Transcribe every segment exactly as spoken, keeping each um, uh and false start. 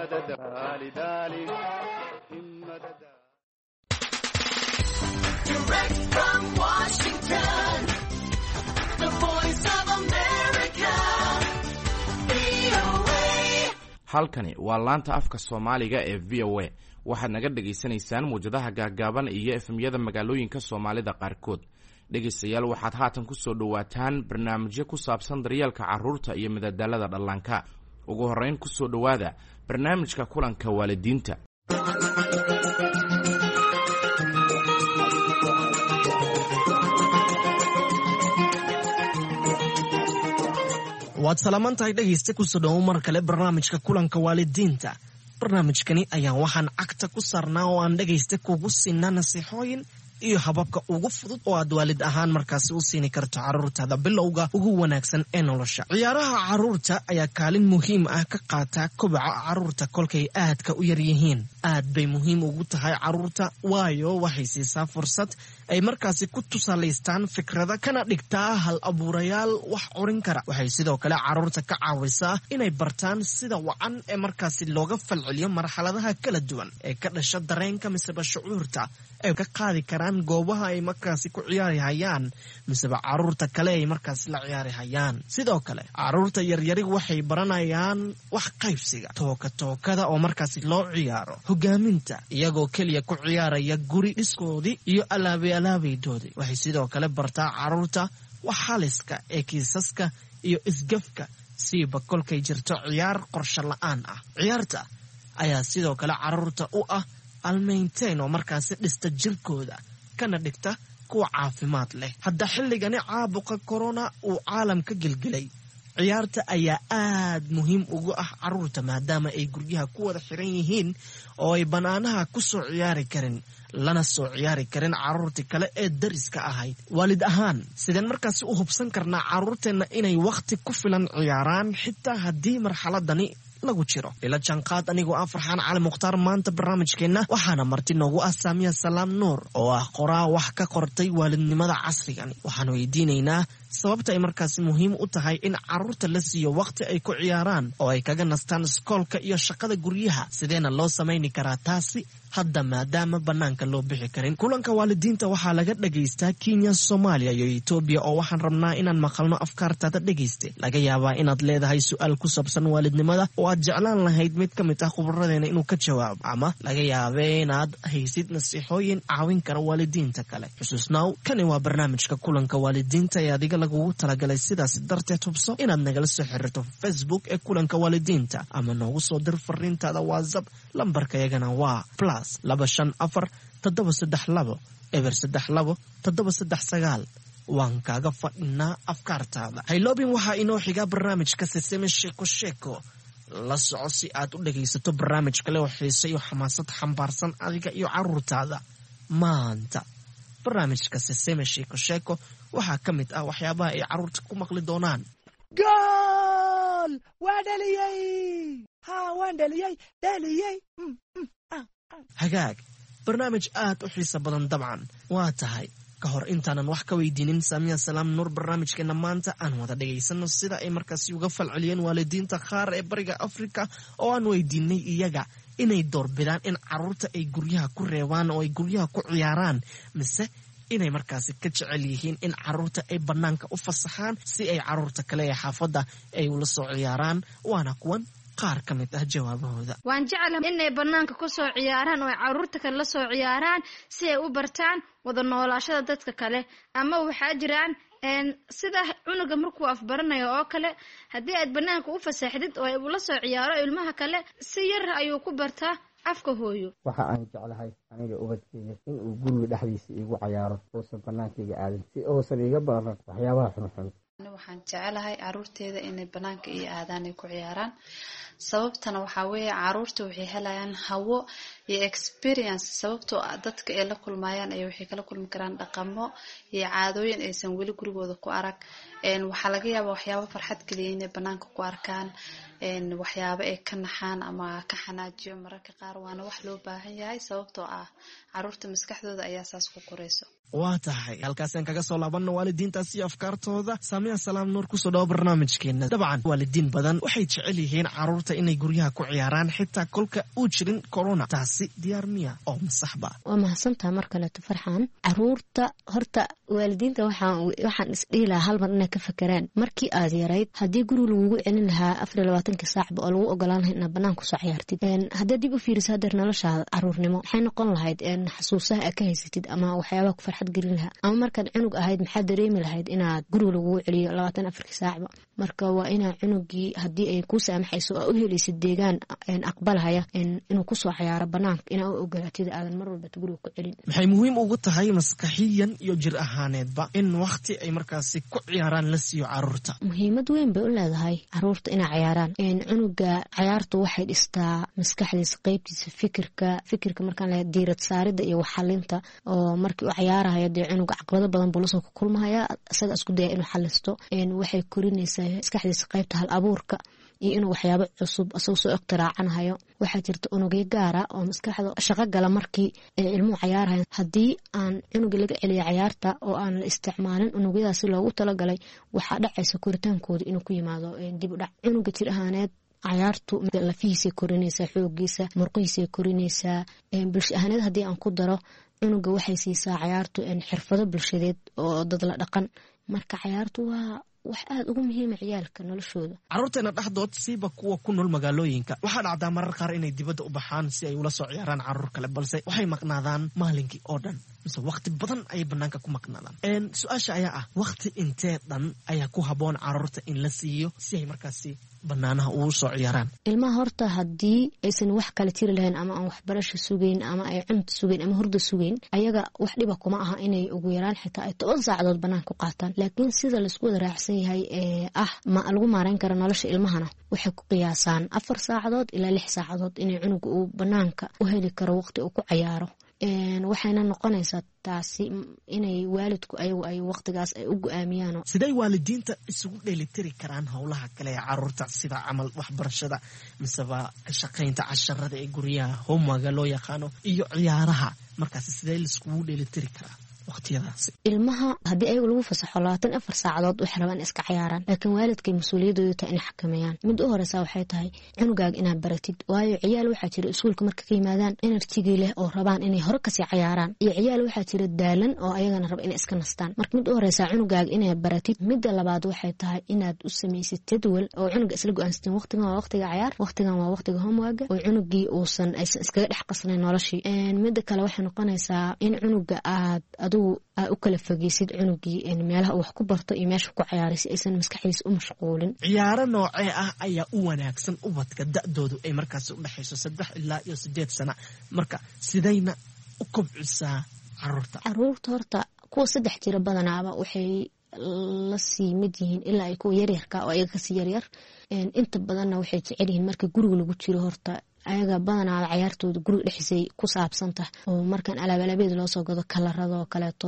Direct from Washington, the voice of America, V O A. halkani waa laanta afka Soomaaliga ee V O A. waxaad naga dhageysanaysaan muujadaha gaagaaban iyo efemyada magaalooyinka Soomaalida qaarkood. dhegeystayaal waxaad haatan ku soo dhawaataan barnaamijyo ku saabsan daryeelka carruurta iyo madadaalada dhallaanka. ugu horreyn ku soo dhawaada barnaamijka kulanka waalidiinta. waad salaamantahay dhegeysta ku soo dhawo mar kale barnaamijka kulanka waalidiinta. barnaamijkani ayaan waxaan cagta ku saarnaa oo aan dhegaysta kugu siinaa nasiixooyin iyo hababka ugu fudud oo aad waalid ahaan markaasi u siini karto carruurtaada bilowga ugu wanaagsan ee nolosha. ciyaaraha carruurta ayaa kaalin muhiim ah ka qaata kobaca carruurta kolkay aadka u yar yihiin. aad bay muhiim ugu tahay carruurta waayo waxay siisaa fursad ay markaasi ku tusaalaystaan fikrada kana dhigtaa hal abuurayaal wax curin kara. waxay sidoo kale carruurta ka caawisaa inay bartaan sida wacan ee markaasi looga falceliyo marxaladaha kala duwan ee ka dhasha dareenka miseba shucuurta ay ka qaadi karaan goobaha ay markaasi ku ciyaari hayaan miseba carruurta kale ay markaasi la ciyaari hayaan. sidoo kale carruurta yaryari waxay baranayaan wax qaybsiga, tooka tookada oo markaasi loo ciyaaro, hogaaminta iyagoo keliya ku ciyaaraya guri dhiskoodii iyo alaabe alaabaydoodii. waxay sidoo kale bartaa carruurta wax haliska ee kiisaska iyo isgafka siiba kolkay jirto ciyaar qorshe la'aan ah. ciyaarta ayaa sidoo kale carruurta u ah almaynteen oo markaasi dhista jirkooda kana dhigta kuwa caafimaad leh. hadda xilligani caabuqa corona uu caalamka gelgelay, ciyaarta ayaa aad muhiim ugu ah carruurta maadaama ay guryaha ku wada xiran yihiin oo ay bannaanaha ku soo ciyaari karin lana soo ciyaari karin carruurtii kale ee dariska ahayd. waalid ahaan sideen markaasi u hubsan karnaa carruurteenna inay wakhti ku filan ciyaaraan xitaa haddii marxaladani lagu jiro? ila janqaad anigoo ah Farxaan Cali Mukhtaar. maanta barnaamijkeenna waxaana marti noogu ah Saamiya Salaam Nuur oo ah qoraa wax ka qortay waalidnimada casrigani. waxaan weydiinaynaa sababta ay markaasi muhiim u tahay in carruurta la siiyo wakhti ay ku ciyaaraan oo ay kaga nastaan iskoolka iyo shaqada guryaha. sideena loo samayni karaa taasi hadda maadaama bannaanka loo bixi karin? kulanka waalidiinta waxaa laga dhagaystaa Kenya, Soomaaliya iyo Ethiopia oo waxaan rabnaa inaan maqalno afkaartaada dhagayste. laga yaabaa inaad leedahay su'aal ku saabsan waalidnimada oo aad jeclaan lahayd mid ka mid ah khubradeena inuu ka jawaabo, ama laga yaabee inaad haysid nasiixooyin caawin kara waalidiinta kale. xusuusnaaw kani waa barnaamijka kulanka waalidiinta ee adiga lagugu talagalay. sidaas darteed hubso inaad nagala soo xiriirto Facebook ee kulanka waalidiinta ama noogu soo dir fariintaada WhatsApp. lambarka yagana waa plus laba shan afar toddoba saddex labo eber saddex labo toddoba saddex sagaal. waan kaaga fadhinaa afkaartaada. hayloobin waxaa inoo xigaa barnaamijka Sesame Sheeko Sheeko. la soco si aad u dhagaysato barnaamij kale oo xiiso iyo xamaasad xambaarsan adiga iyo carruurtaada. maanta barnaamijka Sesame Sheeko Sheeko waxaa ka mid ah waxyaabaha ay carruurta ku maqli doonaan. gool waa dhaliyey ha waan dhaliyey dhaliyey hagaag barnaamij aad u xiiso badan dabcan waa tahay. ka hor intaanan wax ka weydiinin Saamiya Salaam Nuur, barnaamijkeena maanta aan wada dhagaysano sida ay markaasi uga falceliyeen waalidiinta qaar ee bariga Afrika oo aan weydiinay iyaga inay doorbidaan in carruurta ay guryaha ku reebaan oo ay guryaha ku ciyaaraan mise inay markaasi ka jecel yihiin in carruurta ay bannaanka u fasaxaan si ay carruurta kale ee xaafadda ay ula soo ciyaaraan. waana kuwan qaar ka mid ah jawaabahooda. waan jeclahay inay bannaanka ku soo ciyaaraan oo ay carruurta kale la soo ciyaaraan si ay u bartaan wada noolaashada dadka kale. ama waxaa jiraan sida cunuga markuu afbaranayo oo kale, haddii aad bannaanka u fasaxdid oo ay ula soo ciyaaro ilmaha kale si yar ayuu ku bartaa afka hooyo. waxa aan jeclahay aniga ubadkeyga in uu guriga dhexdiisa iigu cayaaro uusan bannaankayga aadin si uusan iiga baran waxyaabaha xunxun. waxaan jecelahay carruurteeda inay bannaanka iyo aadaan ay ku ciyaaraan. sababtana waxaa weeye carruurta waxay helayaan hawo iyo experience, sababtoo ah dadka ay la kulmayaan ay waxay kala kulmi karaan dhaqamo iyo caadooyin aysan weli gurigooda ku arag. waxaa laga yaabaa waxyaabo farxad geliya inay bannaanka ku arkaan, waxyaabo ay ka naxaan ama ka xanaajiyo mararka qaar. waana wax loo baahan yahay sababtoo ah carruurta maskaxdooda ayaa saas ku korayso. waa tahay halkaasaan kaga soo laabanno waalidiintaas iyo afkaartooda. Saamiya Salaam Nuur kusoo dhawo barnaamijkeena. dabcan waalidiin badan waxay jecel yihiin carruurta caruurta inay guryaha ku ciyaaraan xitaa kolka uu jirin corona. taasi diyaar miya oo masaxba? waa mahadsantaha mar kaleeto farxaan. caruurta horta waalidiinta waxaan waxaan isdhihi lahaa hal mar inay ka fakeraan markii aad yarayd haddii guriga lagugu celin lahaa afar iyo labaatanka saacba oo lagu ogolaan lahaa inaad banaanka kusoo ciyaartid. haddii dib u fiiriso hadeer noloshaada caruurnimo maxay noqon lahayd xasuusaha aad ka haysatid ama waxyaabaha ku farxad gelin lahaa, ama markaad cunug ahayd maxaad dareemi lahayd inaad guriga lagugu celiyo labaatan afarkii saacba. marka waa inaa cunugii haddii ay kuu saamaxayso oo u helaysid deegaan aqbalhaya inuu kusoo ciyaaro banaanka inaa u ogolaatid aadan mar walba guriga ku celin. maxay muhiim ugu tahay maskaxiyan iyo jir ahaaneedba in waqti ay markaasi ku ciyaaraan la siiyo caruurta? muhiimad weyn bay u leedahay caruurta inay ciyaaraan. cunuga ciyaartu waxay dhistaa maskaxdiisa qaybtiisa fikirka fikirka markaan leeyahay diirad saarida iyo waxalinta, oo markii uu ciyaarahayo dee cunuga caqabado badan buu lasoo kulmahaya isaga isku daya inuu xalisto. waxay korinaysaa maskaxdiisa qaybta hal abuurka iyo inuu waxyaabo cusub asagoo soo iqtiraacanayo. waxaa jirta unugyo gaara oo maskaxda shaqo gala markii ilmuhu ciyaarahayan. haddii aan cunuga laga celiyo ciyaarta oo aan la isticmaalin unugyadaasi loogu talagalay waxaa dhacaysa koritaankooda inuu ku yimaado dib u dhac. cunuga jir ahaaneed ciyaartu lafihiisay korinaysaa, xoogiisa murqihiisay korinaysaa. bulsho ahaaneed haddii aan ku daro cunuga waxay siisaa ciyaartu xirfado bulshadeed oo dad la dhaqan. marka ciyaartu waa wax aad ugu muhiima ciyaalka noloshooda. caruurteena dhexdood siiba kuwa ku nool magaalooyinka waxaa dhacdaa marar qaar inay dibadda u baxaan si ay ula soo ciyaaraan caruur kale, balse waxay maqnaadaan maalinkii oo dhan mise waqti badan ayay banaanka ku maqnaadaan. su-aasha ayaa ah waqti intee dhan ayaa ku haboon caruurta in la siiyo si ay markaasi banaanaha ugu soo ciyaaraan? ilmaha horta haddii aysan wax kala tiri lahayn ama aan waxbarasho sugeyn ama ay cunta sugeyn ama hurda sugeyn, ayaga wax dhiba kuma aha inay ugu yaraan xitaa ay toban saacadood banaanka ku qaataan. laakiin sida laisku wada raacsan yahay ee ah ma lagu maareyn karo nolosha ilmahana waxay ku qiyaasaan afar saacadood ilaa lix saacadood inay cunuga uu banaanka u heli karo waqti uu ku ciyaaro. waxayna noqonaysaa taasi inay waalidku ayagu ay waqtigaas ay u go-aamiyaan. siday waalidiinta isugu dheelitiri karaan howlaha kale ee caruurta sida camal waxbarashada miseba shaqaynta casharada ee guryaha homework loo yaqaano iyo ciyaaraha, markaasi sidee laiskugu dheelitiri karaa waqtiyadaasi? ilmaha haddii ayagu lagu fasaxo labaatan afar saacadood waxay rabaan iska ciyaaraan, laakiin waalidkay mas-uuliyadoodu tahay inay xakameeyaan. mid u horeysa waxay tahay cunugaaga inaad baratid, waayo ciyaal waxaa jira iskuulka marka ka yimaadaan enerjigii leh oo rabaan inay hore kasii ciyaaraan, iyo ciyaal waxaa jira daalan oo ayagana raba inay iska nastaan. marka mid u horeysa cunugaaga inaad baratid. midda labaad waxay tahay inaad u samaysid jadwal oo cunuga isla go-aansatin waqtigan waa waqtiga ciyaar, waqtigan waa waqtiga homework, oo cunugii uusan aysan iskaga dhex qasnayn noloshii. midda kale waxay noqonaysaa in cunuga aad aa u kala fogeysid cunugii meelaha uu wax ku barto iyo meesha ku ciyaaray si aysan maskaxdiisa u mashquulin. ciyaaro noocee ah ayaa u wanaagsan ubadka da-doodu ay markaasi u dhexayso saddex ilaa iyo sideed sana? marka sidayna u kobcisaa caruurta? caruurta horta kuwa saddex jira badanaaba waxay la sii mid yihiin ilaa ay kuwa yaryarka oo ayaga kasii yaryar. inta badanna waxay jecel yihiin marka guriga lagu jiro horta ayaga badanaa ciyaartooda guriga dhexisay ku saabsantah, oo markaan alaabalabeed loo soo gado kalarada oo kaleeto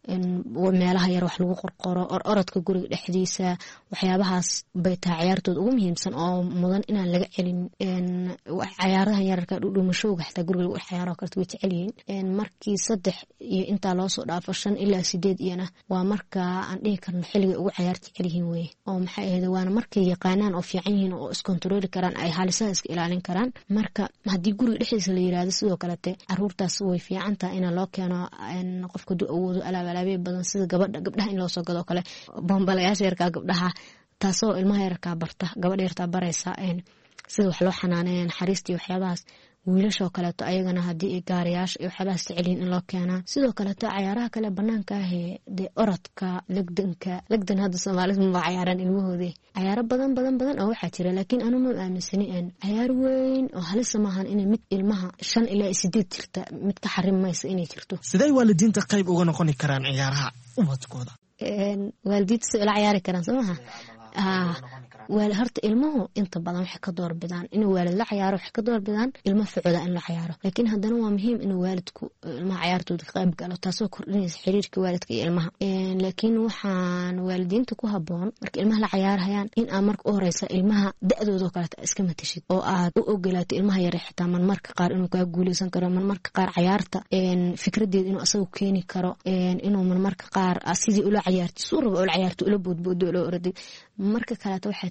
meelaha yar wax lagu qorqoro or orodka guriga dhexdiisa, waxyaabahaas bay tahay ciyaartooda ugu muhiimsan oo mudan inaan laga celin. ciyaarahan yararka dhudhumashooga xataa guriga lagu dhex ciyaaro karta way jecel yihiin. markii saddex iyo intaa loo soo dhaafo shan ilaa sideed iyana waa marka aan dhihi karno xilligay ugu ciyaar jecel yihiin weye, oo maxay ahayd waana markay yaqaanaan oo fiican yihiin oo iskontarooli karaan, ay halisaha iska ilaalin karaan. marka haddii guriga dhexdiisa la yiraahdo sidoo kalete caruurtaas way fiican tahay inaan loo keeno qofka du awoodo alaab badan sida gabadha gabdhaha in loo soo gado kale bombalayaasha yarkaa gabdhaha, taasoo ilmaha yarkaa barta gabadha yartaa baraysa sida wax loo xanaaneeya naxariista iyo waxyaabahaas. wiilashoo kaleeto ayagana haddii ay gaarayaasha iyo waxyaabahaas jecelyihin in loo keenaa. sidoo kaleeto cayaaraha kale banaanka ahee dee orodka, legdanka legdan hadda soomaalida maba cayaaraan ilmahoodii. cayaaro badan badan badan oo waxaa jira, laakiin anu ma aaminsani cayaar weyn oo halisa maahan inay mid ilmaha shan ilaa sideed jirta mid ka xarim maysa inay jirto. siday waalidiinta qayb uga noqoni karaan ciyaaraha ubadkooda? waalidiinta si ula ciyaari karaan soo maha horta ilmuhu inta badan waxay ka doorbidaan inuu waalid la ciyaaro, waxay ka doorbidaan ilmo ficooda in la ciyaaro. laakiin haddana waa muhiim inuu waalidku ilmaha ciyaartooda ka qayb galo, taasoo kordhinaysa xiriirka waalidka iyo ilmaha. laakiin waxaan waalidiinta ku haboon marka ilmaha la ciyaarhayaan in aad marka u horeysa ilmaha da-doodao kaleeta iska matashid oo aad u ogolaato ilmaha yare xitaa marmarka qaar inuu kaa guuleysan karo, marmarka qaar ciyaarta fikradeeda inuu asagu keeni karo, inuu marmarka qaar sidii ula ciyaarti suu raba ula ciyaarto ula boodboodo ula oraday. marka kaleeta waxay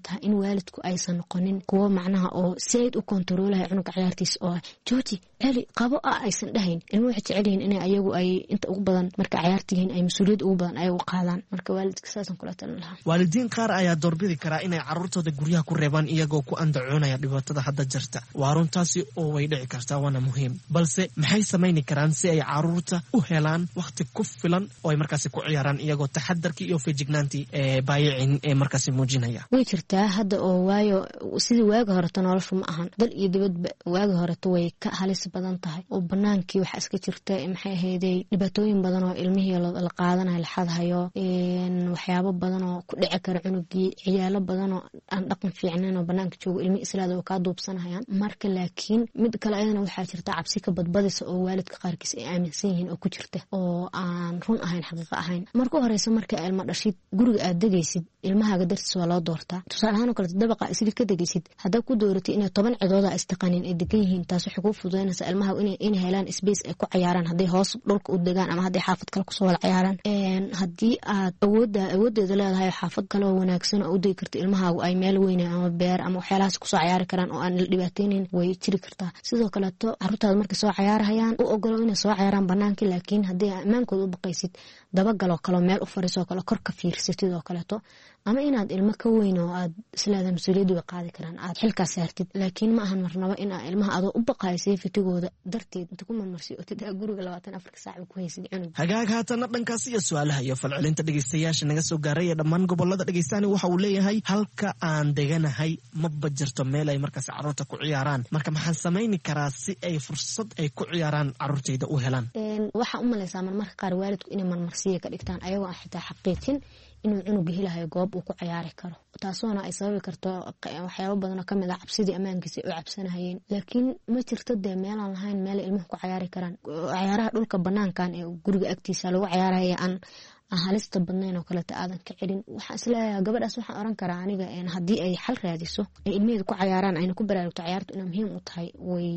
tahay in waalidku aysan noqonin kuwo macnaha oo sayd u kontroolayo cunuga ciyaartiisa oo jooji celi qabo ah aysan dhahayn ilmuhu waxay jecel yihiin inay ayagu ay inta ugu badan marka ciyaartihiin ay mas'uuliyad ugu badan ay u qaadaan marka waalidka saasan kula talin lahaa waalidiin qaar ayaa doorbidi karaa inay carruurtooda guryaha ku reebaan iyagoo ku andacoonaya dhibaatada hadda jirta waa runtaasi oo way dhici kartaa waana muhiim balse maxay samayni karaan si ay carruurta u helaan waqti ku filan oo ay markaasi ku ciyaaraan iyagoo taxadarkii iyo feejignaantii ee baayicin ee markaasi muujinaya way jirtaa hadda oo waayo sidii waaga horeta noloshu ma ahan dal iyo dibadba waaga horeta way ka halis badan tahay oo banaankii waxa iska jirta maxay ahaydey dhibaatooyin badan oo ilmihii la qaadanayo la xadhayo waxyaabo badan oo ku dhici kara cunugii ciyaalo badan oo aan dhaqan fiicnayn oo banaanka joogo ilmi islaada oo ka duubsanayaan marka laakiin mid kale ayadana waxaa jirta cabsi ka badbadisa oo waalidka qaarkiis ay aaminsan yihiin oo ku jirta oo aan run ahayn xaqiiqo ahayn marka horeysa marka ilmo dhashid guriga aad degaysid ilmahaaga dartiis waa loo doortaa tusaale ahaan oo kale dabaqa isli ka degaysid haddaa ku dooratay inay toban cidooda istaqanin ay degan yihiin taas waxay kuu fududaynaysaa ilmaha inay helaan space ay ku ciyaaraan hadday hoos dhulka u degaan ama hadday xaafad kale kusoo wada ciyaaraan haddii aad awooda awoodeeda leedahay xaafad kale oo wanaagsan oo u degi karta ilmahaagu ay meel weyne ama beer ama waxyaalahaas kusoo ciyaari karaan oo aan la dhibaateynin way jiri kartaa sidoo kaleeto carruurtaada markay soo ciyaarahayaan u ogolo inay soo ciyaaraan banaankii laakiin haddii ammaankooda u baqaysid dabagaloo kaleo meel u fariisoo kale kor ka fiirsatid oo kaleeto ama inaad ilmo ka weyn oo aad isleedahay mas-uuliyaddu way qaadi karaan aad xilkaas saartid laakiin ma ahan marnaba in aa ilmaha adoo u baqaayo safetigooda darteed inta ku marmarsiyo oo tidaa guriga labaatan afarka saac ku haysid cunug hagaag haatana dhankaas iyo su-aalaha iyo falcelinta dhegeystayaasha naga soo gaaray ee dhammaan gobolada dhegeystaani waxa uu leeyahay halka aan deganahay maba jirto meel ay markaas carruurta ku ciyaaraan marka maxaan samayni karaa si ay fursad ay ku ciyaaraan carruurtayda u helaan waxaa u malaysaa marmarka qaar waalidku inay marmarsiya ka dhigtaan ayagoo aan xitaa xaqiijin inuu cunuga helahayo goob uu ku ciyaari karo taasoona ay sababi karto waxyaabo badanoo kamid ah cabsidii ammaankiisa ay u cabsanahayeen laakiin ma jirto dee meelaan lahayn meel ilmuhu ku ciyaari karaan ciyaaraha dhulka banaankan ee guriga agtiisa lagu ciyaaraya aan halista badnayn oo kaleeta aadan ka celin waxaan isleeyahay gabadhaas waxaan oran karaa aniga haddii ay xal raadiso ay ilmaheeda ku ciyaaraan ayna ku baraarugto ciyaartu inay muhiim u tahay way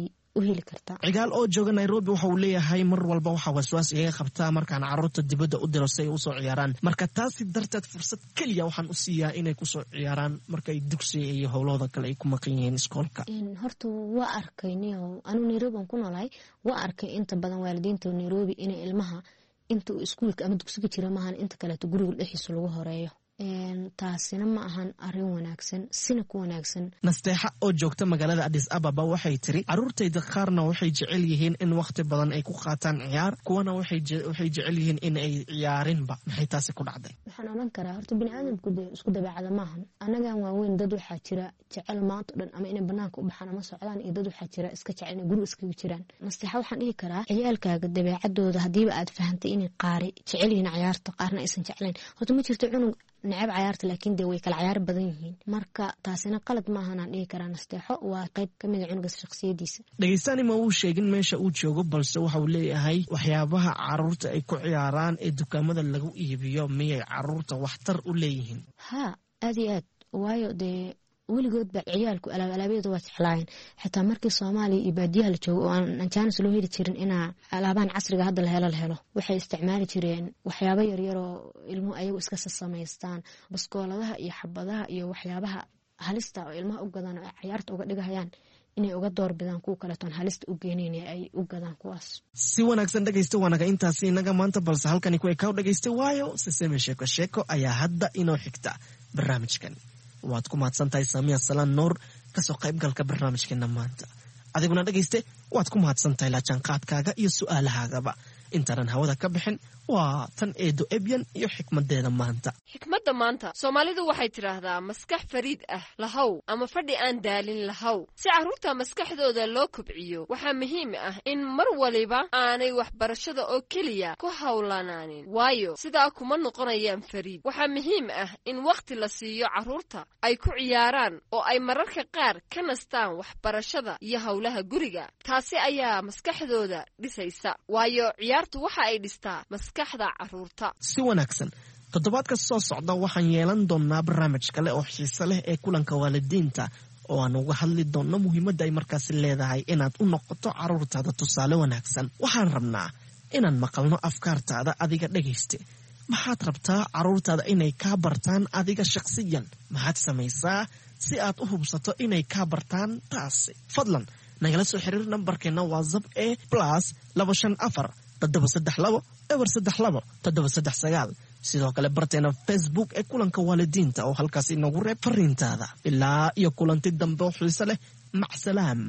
cigaal oo jooga Nairobi waxa uu leeyahay mar walba waxa waswaas iga qabtaa markaan carruurta dibadda u diro si ay u soo ciyaaraan marka taasi darteed fursad kaliya waxaan u siiyaa inay ku soo ciyaaraan markay dugsiga iyo howlahooda kale ay ku maqan yihiin iskoolka horta waa arkayni oo anu Nairobi aan ku noolahay waa arkay inta badan waalidiinta Nairobi inay ilmaha inta uu iskuulka ama dugsiga jira maahan inta kaleeto guriga dhexdiisa lagu horeeyo taasina ma ahan arrin wanaagsan sina ku wanaagsan nasteexa oo joogta magaalada Addis Ababa waxay tiri carruurtayda qaarna waxay jecel yihiin in waqti badan ay ku qaataan ciyaar kuwana waxay waxay jecel yihiin in ay ciyaarinba maxay taasi ku dhacday waxaan oran karaa horta bini'aadamku isku dabeecada maahan anaga waaweyn dad waxaa jira jecel maanta dhan ama inay banaanka u baxaan ama socdaan iyo dad waxaa jira iska jecel inay guriga iskaga jiraan nasteexa waxaan dhihi karaa ciyaalkaaga dabeecadooda hadiiba aad fahantay inay qaari jecel yihiin ciyaarta qaarna aysan jeclayn horta ma jirto cunug nacab ciyaarta laakiin dee way kala ciyaar badan yihiin marka taasina qalad maahan aan dhihi karaa nasteexo waa qayb ka mid a cunuga shakhsiyadiisa dhegeystaani ma uu sheegin meesha uu joogo balse waxa uu leeyahay waxyaabaha carruurta ay ku ciyaaraan ee dukaamada lagu iibiyo miyay carruurta waxtar u leeyihiin ha aad iyo aad waayo dee weligood baa ciyaalku alaab alaabyada waa jeclaayeen xitaa markii Soomaaliya iyo baadiyaha la joogo oo aan jaanis loo heli jirin inaa alaabahan casriga hadda la helo la helo waxay isticmaali jireen waxyaabo yar yar oo ilmuhu ayagu iska samaystaan baskooladaha iyo xabadaha iyo waxyaabaha halista oo ilmaha u gadaan oo ciyaarta uga dhigayaan inay uga door bidaan kuwa kale toon halista u geeneen ay u gadaan kuwaas si wanaagsan dhageysta wanaga intaasi inaga maanta balse halkani ku ay ka dhageystay waayo siseme sheeko sheeko ayaa hadda inoo xigta barnaamijkan waad ku mahadsantahay Samiya Salaan Nuur ka soo qaybgalka barnaamijkeena maanta adiguna dhageyste waad ku mahadsantahay la jaanqaadkaaga iyo su'aalahaagaba intaan hawada ka bixin waa tan eedo ebyan iyo xikmadeeda maanta xikmadda maanta Soomaalidu waxay tiraahdaa maskax fariid ah lahaw ama fadhi aan daalin lahaw si carruurta maskaxdooda loo kobciyo waxaa muhiim ah in mar waliba aanay waxbarashada oo keliya ku hawlanaanin waayo sidaa kuma noqonayaan fariid waxaa muhiim ah in waqti la siiyo carruurta ay ku ciyaaraan oo ay mararka qaar ka nastaan waxbarashada iyo howlaha guriga taasi ayaa maskaxdooda dhisaysa waayo ciyaartu waxa ay dhistaa si wanaagsan toddobaadka soo socda waxaan yeelan doonaa barnaamij kale oo xiiso leh ee kulanka waalidiinta oo aan uga hadli doonno muhiimadda ay markaasi leedahay inaad u noqoto carruurtaada tusaale wanaagsan waxaan rabnaa inaan maqalno afkaartaada adiga dhegayste maxaad rabtaa carruurtaada inay kaa bartaan adiga shakhsiyan? maxaad samaysaa si aad u hubsato inay kaa bartaan taasi? fadlan nagala soo xiriir nambarkeena whatsapp ee plus laba shan afar toddoba saddex labo eber saddex labo toddoba saddex sagaal. sidoo kale barteena facebook ee kulanka waalidiinta oo halkaas inagu reeb fariintaada. ilaa iyo kulanti dambe oo xiise leh. macsalaam.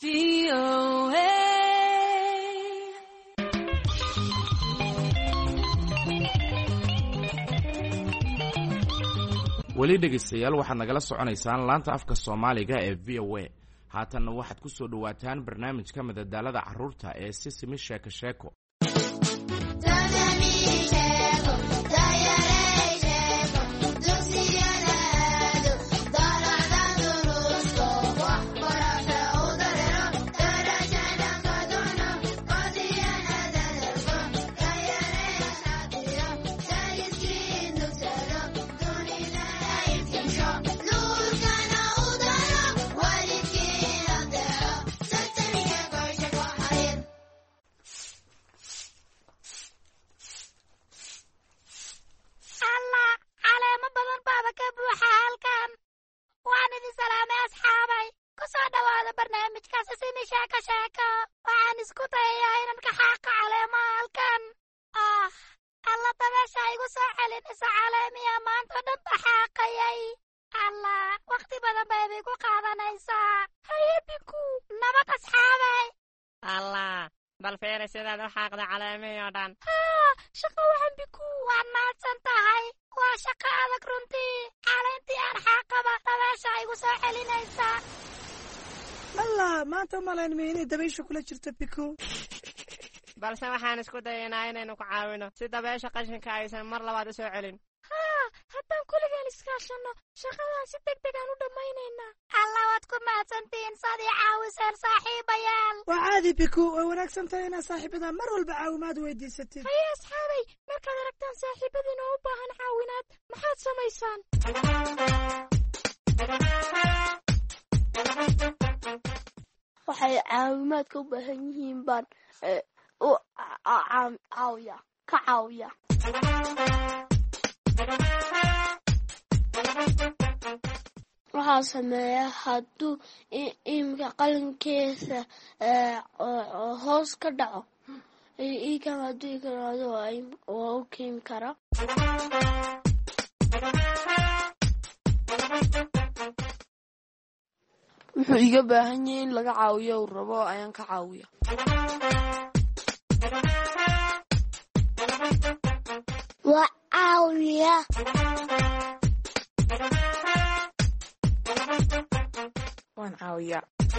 weli dhegaystayaal waxaad nagala soconaysaan laanta afka soomaaliga ee v o a. haatanna waxaad ku soo dhowaataan barnaamijka madadaalada carruurta ee sisimi sheeko sheeko. shaqo waxaan biku waan maadsan tahay. waa shaqo adag runtii. caleyntii aan xaaqaba dabeesha igu soo celinaysaa. allah maanta malaynmi inay dabaysha kula jirto biku. balse waxaan isku dayaynaa inaynu ku caawino si dabeesha qashinka aysan mar labaad u soo celin. haa haddaan kulligeen iskaashanno shaqadan si deg degaan u dhammaynaynaa. alla waad ku mahadsantihiin saad ii caawiseen saaxiibayaal. waa caadi biku way wanaagsan tahay inaad saaxiibada mar walba caawimaad weydiisatid. haye asxaabay markaad aragtaan saaxiibadiina u baahan caawinaad maxaad samaysaan? waxay caawimaadka u baahan yihiin baan u caawiya ka caawiya. waxaa sameeya hadduu imika qalinkeesa hoos ka dhaco ikan hadduu ikanaado waa u keeni karaa. wuxuu iga baahan yahay in laga caawiyo uu rabo ayaan ka caawiya. waa caawiya. waan caawiya.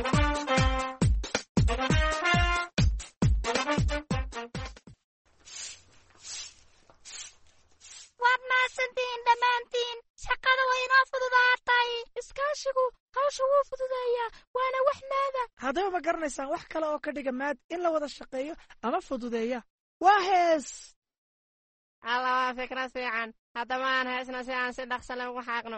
waad mahadsantihiin dhammaantiin. shaqada way inoo fududaatay. iskaashigu hawsha wuu fududeeyaa waana wax maada. haddaba ma garanaysaan wax kale oo ka dhiga maad in la wada shaqeeyo ama fududeeya? waa hees. alla waa fikrad fiican. haddaba aan heesna si aan si dhaqso leh ugu xaaqno.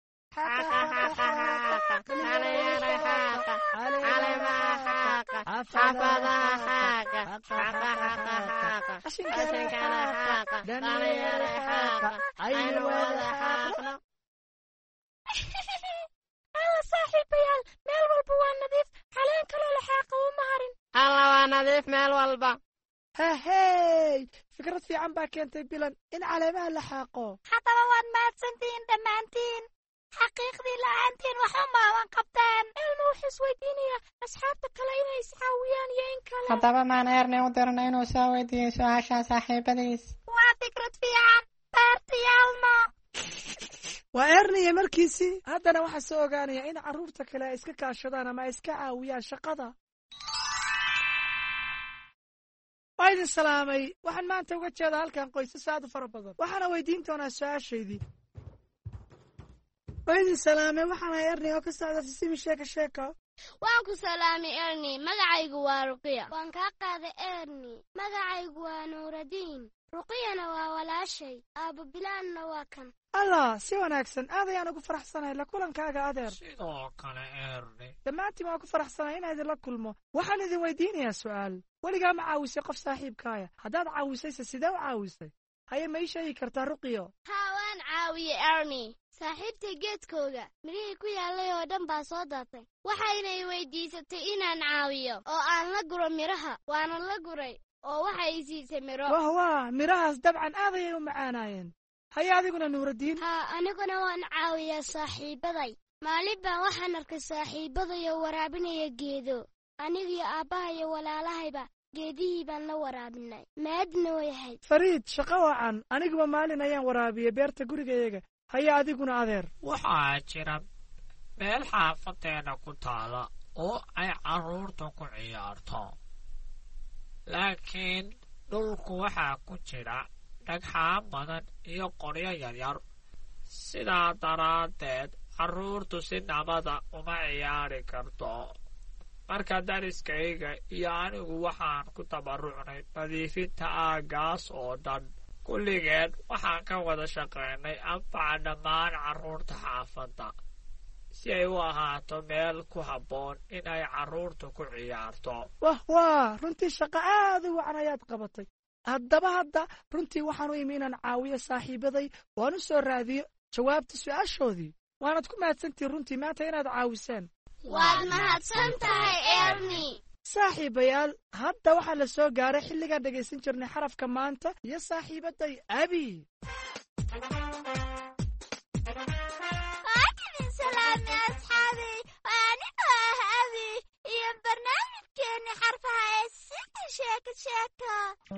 alla saaxiibayaal meel walba waa nadiif. caleen kaloo la xaaqa uma harin. alla waa nadiif meel walba. hahey fikrad fiican baa keentay bilan in caleemaha la xaaqo. haddaba waad mahadsantihiin dhammaantiin. xaqiiqdii la'aantiin waxu maadan qabteen. ilma wuxuu isweydiinaya asxaabta kale inay iscaawiyaan iyo in kale. haddaba maan eerne u dirna inuu soo weydiiyo su-aashaan saaxiibadiis. waa fikrad fiican beertiyaalma. waa erniya markiisii. haddana waxaa soo ogaanaya in carruurta kale ay iska kaashadaan ama ay iska caawiyaan shaqada. waa idin salaamay. waxaan maanta uga jeedaa halkan qoysas aad u fara badan. waxaana weydiin doonaa su-aashaydii. waa idin salaamay. waxaan ahay erni oo ka socda sisimi sheeko sheeko. waan ku salaamay erni. magacaygu waa ruqiya. waan kaa qaaday erni. magacaygu waa nuuradiin. ruqiyana waa walaashay. aabbo bilaanna waa kan. allah si wanaagsan. aad ayaan ugu faraxsanahay la kulankaaga adeer. sidoo kale erni. dhammaantiin waan ku faraxsanahay inaan idinla kulmo. waxaan idin weydiinayaa su'aal. weligaa ma caawisay qof saaxiibkaaya? haddaad caawisayse sidee u caawisay? haye ma ii sheegi kartaa ruqiyo? haa waan caawiye erni saaxiibtay geedkooga midhihii ku yaallay oo dhan baa soo daatay waxayna i weydiisatay inaan caawiyo oo aan la guro midhaha waana la guray oo waxay i siisay midho. wah wah midhahaas dabcan aad ayay u macaanaayeen. haye adiguna nuuraddiin? haa aniguna waan caawiyaa saaxiibaday maalin baan waxaan arkay saaxiibadayoo waraabinaya geedo anigiyo aabbaha iyo walaalahayba geedihii baan la waraabinay maadna way ahayd. fariid shaqo wacan aniguba maalin ayaan waraabiyey beerta gurigayaga. haye adiguna adeer? waxaa jira meel xaafadeena ku taala oo ay carruurta ku ciyaarto laakiin dhulku waxaa ku jira dhagxaan badan iyo qoryo yaryar sidaa daraaddeed carruurtu si nabada uma ciyaari karto. marka dariskayga iyo anigu waxaan ku tabarucnay nadiifinta aaggaas oo dhan kulligeen waxaan ka wada shaqaynay anfaca dhammaan carruurta xaafadda si ay u ahaato meel ku habboon in ay carruurtu ku ciyaarto. wah waa runtii shaqo aad u wacan ayaad qabatay. haddaba hadda runtii waxaan u imi inaan caawiyo saaxiibaday waan u soo raadiyo jawaabta su'aashoodii. waanad ku mahadsantihin runtii maanta inaad caawiseen. waad mahadsan tahay erni. saaxiibayaal hadda waxaa la soo gaaray xilligaan dhegaysan jirnay xarafka maanta iyo saaxiibaday abi. waan idin salaamay asxaabay waa anigoo ah abi iyo barnaamijkeenni xarfaha ee sida sheeko sheeko.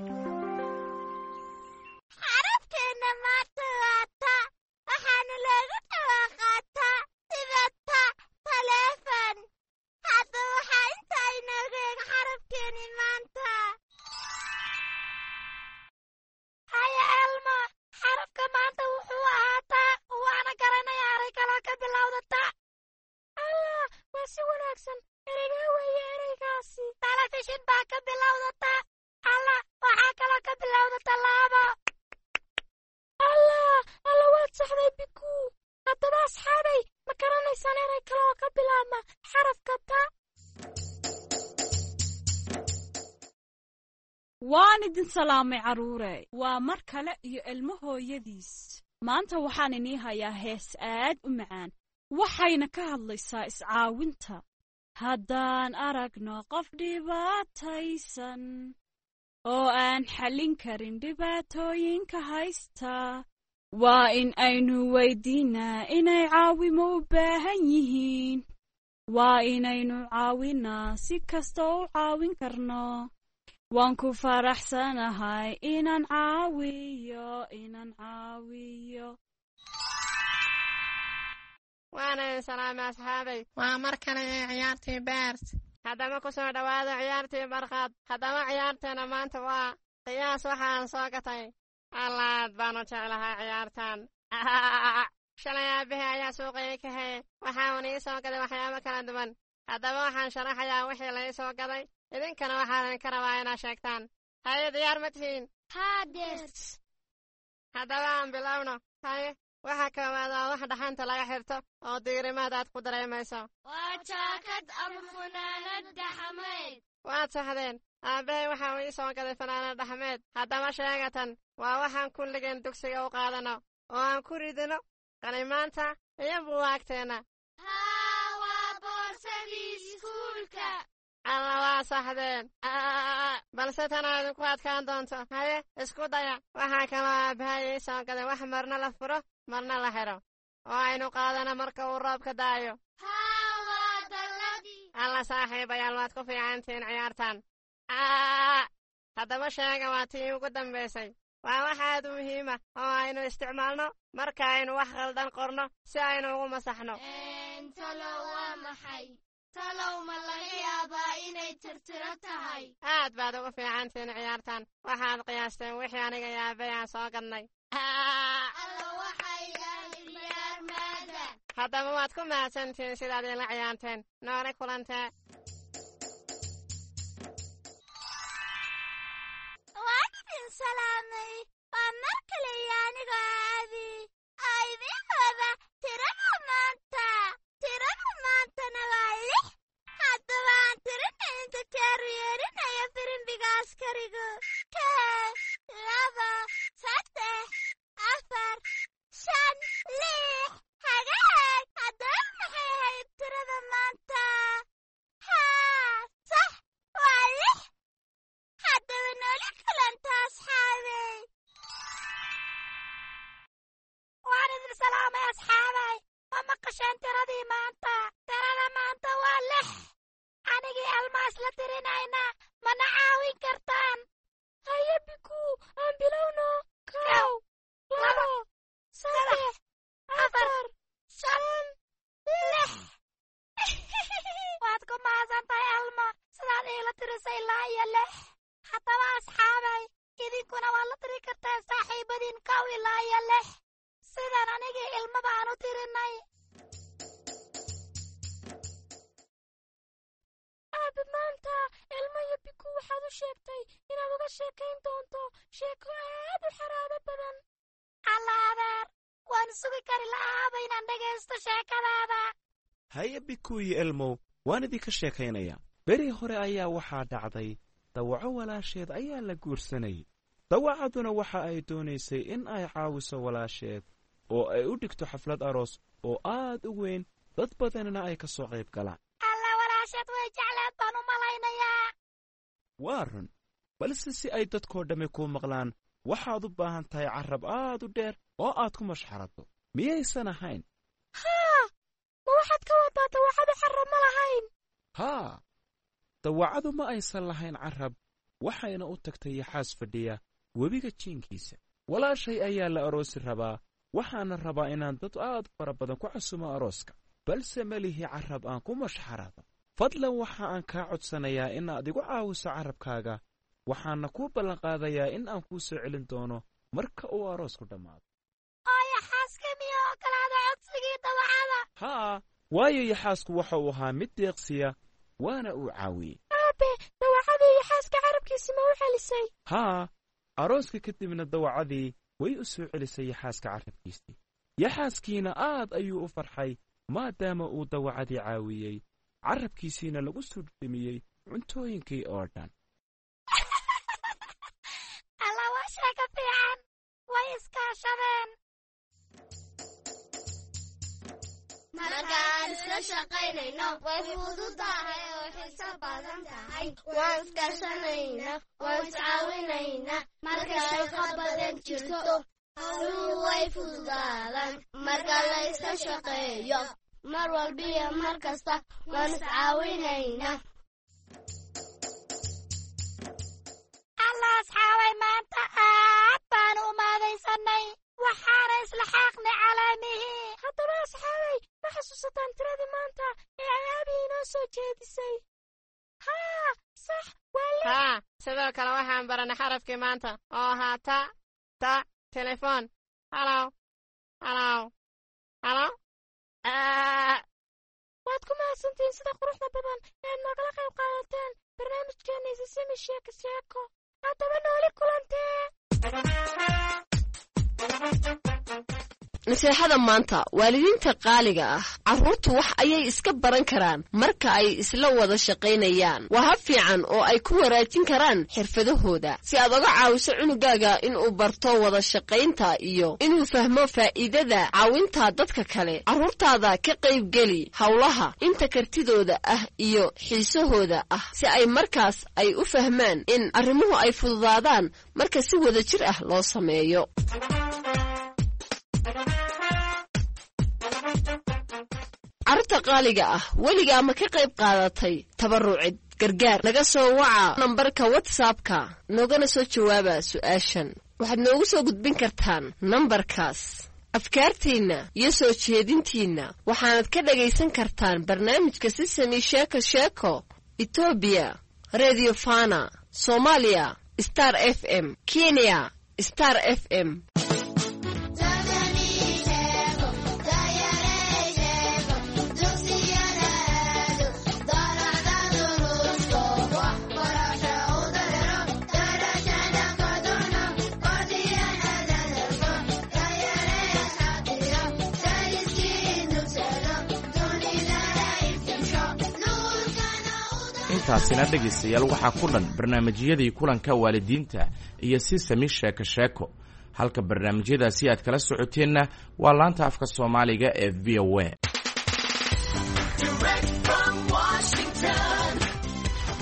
xarafkeenna maanta waa ta waxaana loogu dhawaaqaa ta sida ta taleefan. hadda waxaa intaa inooga eg xarafkeenni maanta. haya elmo xarafka maanta wuxuu ahaa ta waana garanaya eray kaloo ka bilowda ta. allah waa si wanaagsan ereygaa weeye ereygaasi. talefishin baa ka bilowda ta. allah waxaa kaloo ka bilowda tallaabo. allah alla waad saxday biku. haddaba asxaabay ma garanaysaan erey kale oo ka bilaabma xarafka ta? waan idin salaamay carruure waa mar kale iyo ilmo hooyadiis. maanta waxaan inii hayaa hees aad u macaan waxayna ka hadlaysaa iscaawinta. haddaan aragno qof dhibaataysan oo aan xallin karin dhibaatooyinka haysta waa in aynu weydiinaa inay caawimo u baahan yihiin. waa inaynu caawinaa si kasta u caawin karno. waan ku faraxsanahay inaan caawiyo inaan caawiyo. waana idin salaamay asxaabay waa mar kale ee ciyaartii beers. haddaba ku soo dhowaada ciyaartii barqaad. haddaba ciyaarteena maanta waa qiyaas waxaan soo gatay. allaad baanu jeclahay ciyaartan. shalay aabbahay ayaa suuqayay ka haye waxaan ii soo gaday waxyaabo kala duwan. haddaba waxaan sharaxayaa wixii la ii soo gaday idinkana waxaan idinka rabaa inaad sheegtaan. haye diyaar ma tihiin? haaders. haddaba aan bilowno. haye waxa koowaad waa wax dhaxanta laga xirto oo diirimaad aad ku dareemayso. waa jaakad ama funaanad dhaxameed. waad saxdeen. aabbahay waxa uu ii soo gaday fanaanad dhaxmeed. haddaba sheegatan waa waxaan kulligeen dugsiga u qaadano oo aan ku ridino qalimaanta iyo buugaagteenna. haa waa boorsadii iskuulka. alla waa saxdeen. balse tanaa idinku adkaan doonto. haye isku daya. waxaa kaloo aabbahay ii soo gaday wax marna la furo marna la xidho oo aynu qaadano marka uu roobka da'ayo. haa waa dalladii. alla saaxiibayaal waad ku fiicantihiin ciyaartan. haddaba sheega waa tii ugu dambaysay. waa wax aad u muhiima oo aynu isticmaalno marka aynu wax khaldan qorno si aynu ugu masaxno. talow waa maxay? talow ma laga yaabaa inay tirtiro tahay? aad baad ugu fiicantihiin ciyaartan. waxaad qiyaasteen wixii aniga iyo aabbay aan soo gadnay. alla waxay ahayd ciyaar maada. haddaba waad ku mahadsantihiin sidaad iila ciyaarteen. noole kulantee. waan idin salaamay waa mar kale iyo anigoo abi aa idin wada tirada maanta. tirada maantana waa lix. haddaba aan tirina inta kaaru yeerinayo firimbiga askarigu. kee laba saddex anigii elmaa isla tirinaynaa mana caawin kartaan haye biku aan bilowno kow labo saddex afar shan lix waad ku mahadsantahay elma sidaad iila tirisay ilaa iyo lix haddaba asxaabay idinkuna waad la tiri kartaan saaxiibadiin kow ilaa iyo lix sidaan anigii ilmaba aan u tirinay aabe maanta elma iyo biku waxaad u sheegtay inaad uga sheekayn doonto sheeko aad u xaraabo badan alla adeer waan sugi kari la'aaba inaan dhegaysto sheekadaada haye biku iyo elmow waan idinka sheekaynayaa beri hore ayaa waxaa dhacday dawaco walaasheed ayaa la guursanayay dawacaduna waxa ay doonaysay in ay caawiso walaasheed oo ay u dhigto xaflad aroos oo aad u weyn dad badanina ay ka soo qayb galaan alla walaasheed way jecleed baan u malaynayaa waa run balse si ay dadkoo dhammi kuu maqlaan waxaad u baahan tahay carrab aad u dheer oo aad ku mashxaraddo miyaysan ahayn haa ma waxaad ka wadaa dawacadu carrab ma lahayn haa dawacadu ma aysan lahayn carrab waxayna u tagtay yaxaas fadhiya webiga jiinkiisa walaashay ayaa la aroosi rabaa waxaana rabaa inaan dad aad fara badan ku casumo arooska balse ma lihi carrab aan ku mashxarado fadlan waxa aan kaa codsanayaa inaad igu caawiso carrabkaaga waxaana kuu ballanqaadayaa in aan kuu soo celin doono marka uu aroosku dhammaado oo yaxaaska miya ogolaada codsigii dawacada haa waayo yaxaasku waxa uu ahaa mid deeqsiya waana uu caawiyey aabe dawacadii yaxaaska carabkiisi ma u celisay haa arooska kadibna dawacadii way u soo celisay yaxaaska carrabkiisii yaxaaskiina aad ayuu u farxay maadaama uu dawacadii caawiyey carrabkiisiina lagu soo dhimiyey cuntooyinkii oo dhan alla waa sheeko fiican way iskaashadeen markaan isla shaqaynayno way fududahay oo xiso badan tahay waan iskaashanayna waan iscaawinayna marka shaqo badan jirto howluhu way fududaadaan marka la iska shaqeeyo mar walbiyo mar kasta waan iscaawinayna alla asxaabay maanta aad baan u maadaysanay waxaana isla xaaqnay calaamihii haddaba asxaabay ma xasuusataan tiradii maanta ee ay aabii inoo soo jeedisay haa sax waa haa sidoo kale waxaan baranay xarafkii maanta oo ahaa ta ta telefoon halow halow halow waad ku mahadsantihiin sida quruxda badan ead noogala qayb qaadateen barnaamijkeenna isisimi sheeko sheeko haddaba nooli kulantee naseexada maanta waalidiinta qaaliga ah carruurtu wax ayay iska baran karaan marka ay isla wada shaqaynayaan waa hab fiican oo ay ku waraajin karaan xirfadahooda si aad oga caawiso cunugaaga inuu barto wada shaqaynta iyo inuu fahmo faa'iidada caawinta dadka kale carruurtaada ka qaybgeli howlaha inta kartidooda ah iyo xiisahooda ah si ay markaas ay u fahmaan in arrimuhu ay fududaadaan marka si wada jir ah loo sameeyo carruurta qaaliga ah weligaa ma ka qayb qaadatay tabarucid gargaar naga soo waca nambarka whatsappka noogana soo jawaaba su'aashan waxaad noogu soo gudbin kartaan nambarkaas afkaartiinna iyo soo jeedintiinna waxaanad ka dhagaysan kartaan barnaamijka sisami sheeko sheeko etoobiya radio fana soomaaliya star f m kenya star f m intaasina dhegaystayaal waxaa ku dhan barnaamijyadii kulanka waalidiinta iyo sisami sheeko sheeko halka barnaamijyadaasi aad kala socoteenna waa laanta afka soomaaliga ee v o a